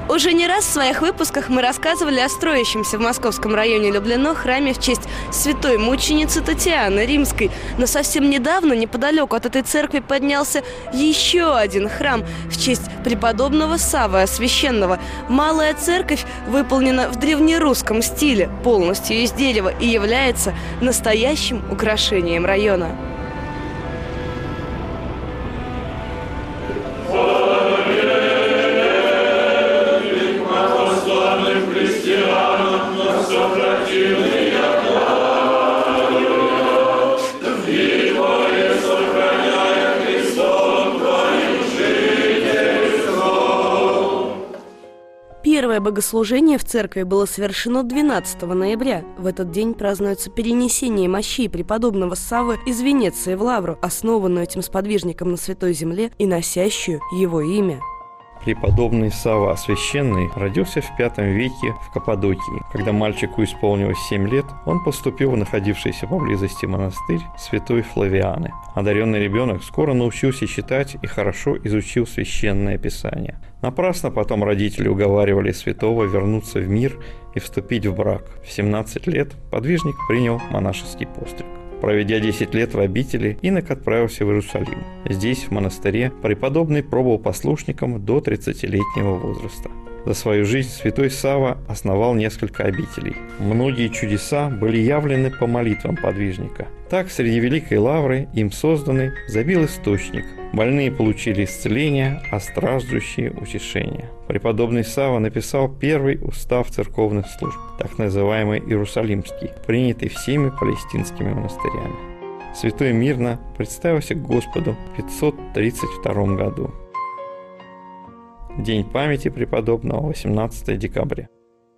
Уже не раз в своих выпусках мы рассказывали о строящемся в московском районе Люблино храме в честь святой мученицы Татьяны Римской. Но совсем недавно неподалеку от этой церкви поднялся еще один храм в честь преподобного Саввы Освященного. Малая церковь выполнена в древнерусском стиле, полностью из дерева, и является настоящим украшением района. Первое богослужение в церкви было совершено 12 ноября. В этот день празднуется перенесение мощей преподобного Саввы из Венеции в Лавру, основанную этим сподвижником на Святой Земле и носящую его имя. Преподобный Савва Освященный родился в V веке в Каппадокии. Когда мальчику исполнилось 7 лет, он поступил в находившийся поблизости монастырь Святой Флавианы. Одаренный ребенок скоро научился читать и хорошо изучил Священное Писание. Напрасно потом родители уговаривали святого вернуться в мир и вступить в брак. В 17 лет подвижник принял монашеский постриг. Проведя 10 лет в обители, инок отправился в Иерусалим. Здесь, в монастыре, преподобный пробыл послушником до 30-летнего возраста. За свою жизнь святой Савва основал несколько обителей. Многие чудеса были явлены по молитвам подвижника. Так, среди Великой Лавры им созданный забил источник. Больные получили исцеление, а страждущие – утешение. Преподобный Савва написал первый устав церковных служб, так называемый Иерусалимский, принятый всеми палестинскими монастырями. Святой мирно представился к Господу в 532 году. День памяти преподобного 18 декабря.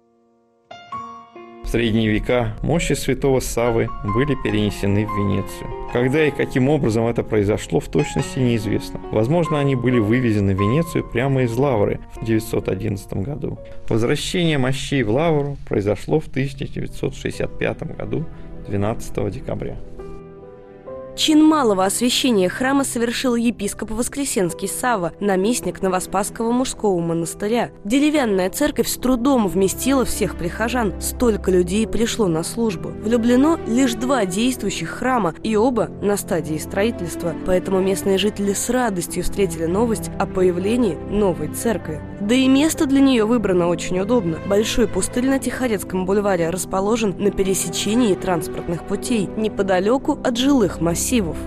В средние века мощи святого Саввы были перенесены в Венецию. Когда и каким образом это произошло, в точности неизвестно. Возможно, они были вывезены в Венецию прямо из Лавры в 911 году. Возвращение мощей в Лавру произошло в 1965 году, 12 декабря. Чин малого освящения храма совершил епископ Воскресенский Савва, наместник Новоспасского мужского монастыря. Деревянная церковь с трудом вместила всех прихожан. Столько людей пришло на службу. В Люблино лишь 2 действующих храма, и оба на стадии строительства. Поэтому местные жители с радостью встретили новость о появлении новой церкви. Да и место для нее выбрано очень удобно. Большой пустырь на Тихорецком бульваре расположен на пересечении транспортных путей, неподалеку от жилых массивов.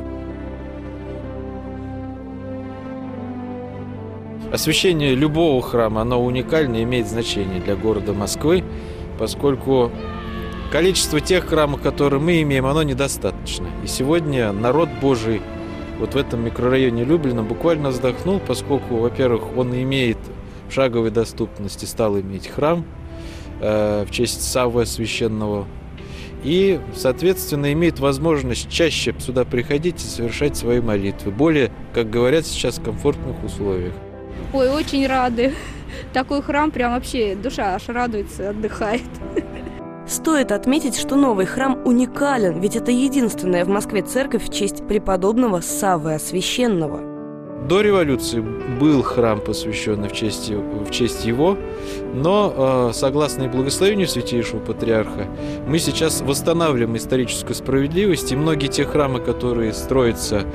Освящение любого храма, оно уникально, имеет значение для города Москвы, поскольку количество тех храмов, которые мы имеем, оно недостаточно. И сегодня народ Божий вот в этом микрорайоне Люблино буквально вздохнул, поскольку, во-первых, он имеет в шаговой доступности, стал иметь храм в честь Саввы Освященного. И, соответственно, имеет возможность чаще сюда приходить и совершать свои молитвы. Более, как говорят сейчас, в комфортных условиях. Ой, очень рады. Такой храм, прям вообще душа аж радуется, отдыхает. Стоит отметить, что новый храм уникален, ведь это единственная в Москве церковь в честь преподобного Саввы Освященного. До революции был храм, посвященный в честь его, но, согласно и благословению Святейшего Патриарха, мы сейчас восстанавливаем историческую справедливость, и многие те храмы, которые строятся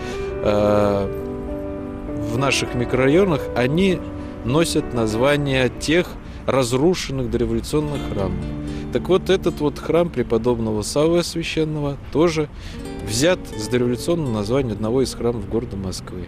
в наших микрорайонах, они носят название тех разрушенных дореволюционных храмов. Так вот, этот вот храм преподобного Саввы Освященного тоже взят с дореволюционного названия одного из храмов города Москвы.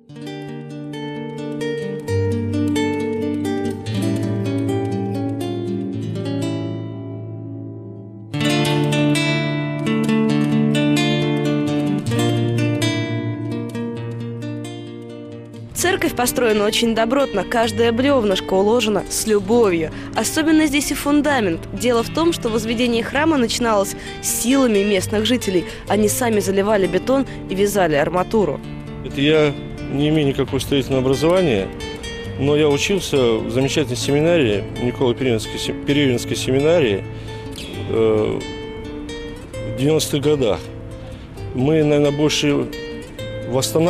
Церковь построена очень добротно, каждое бревнышко уложено с любовью. Особенно здесь и фундамент. Дело в том, что возведение храма начиналось силами местных жителей. Они сами заливали бетон и вязали арматуру. Я не имею никакого строительного образования, но я учился в замечательной семинарии, Николо-Перевинской семинарии в 90-х годах. Мы, наверное, больше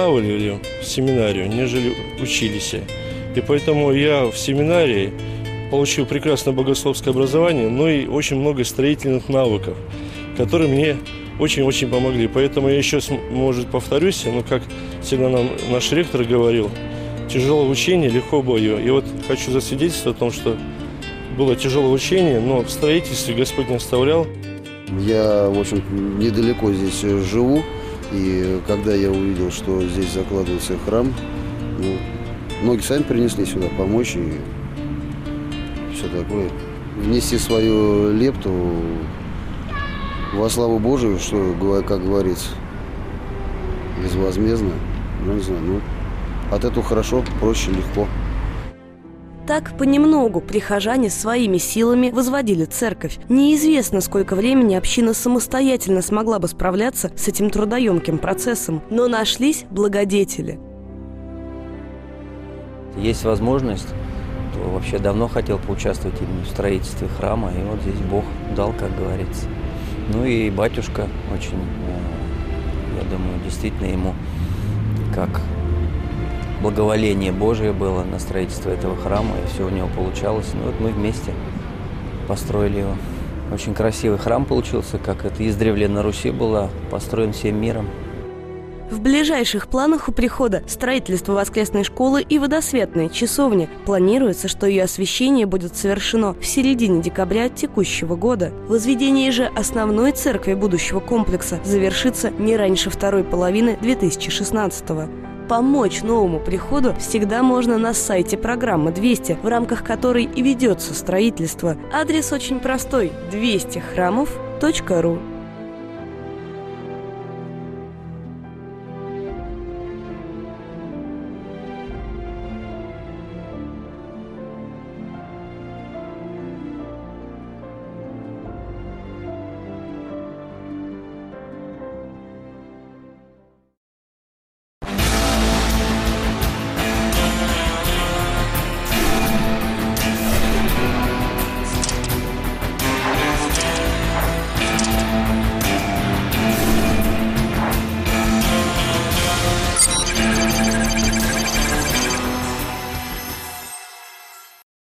восстанавливали семинарию, нежели учились. И поэтому я в семинарии получил прекрасное богословское образование, но и очень много строительных навыков, которые мне очень-очень помогли. Поэтому я еще, может, повторюсь, но как всегда нам наш ректор говорил, тяжелое учение, легко в бою. И вот хочу засвидетельствовать о том, что было тяжелое учение, но в строительстве Господь не оставлял. Я, в общем, недалеко здесь живу, и когда я увидел, что здесь закладывается храм, ноги сами принесли сюда помочь и все такое. Внести свою лепту во славу Божию, что, как говорится, безвозмездно. Ну, не знаю, от этого хорошо, проще, легко. Так понемногу прихожане своими силами возводили церковь. Неизвестно, сколько времени община самостоятельно смогла бы справляться с этим трудоемким процессом, но нашлись благодетели. Есть возможность, то вообще давно хотел поучаствовать именно в строительстве храма, и вот здесь Бог дал, как говорится. Ну и батюшка очень, я думаю, действительно ему как благоволение Божие было на строительство этого храма, и все у него получалось. Ну вот мы вместе построили его. Очень красивый храм получился, как это издревле на Руси было, построен всем миром. В ближайших планах у прихода строительство воскресной школы и водосветной часовни. Планируется, что ее освящение будет совершено в середине декабря текущего года. Возведение же основной церкви будущего комплекса завершится не раньше второй половины 2016-го. Помочь новому приходу всегда можно на сайте программы 200, в рамках которой и ведется строительство. Адрес очень простой – 200храмов.ру.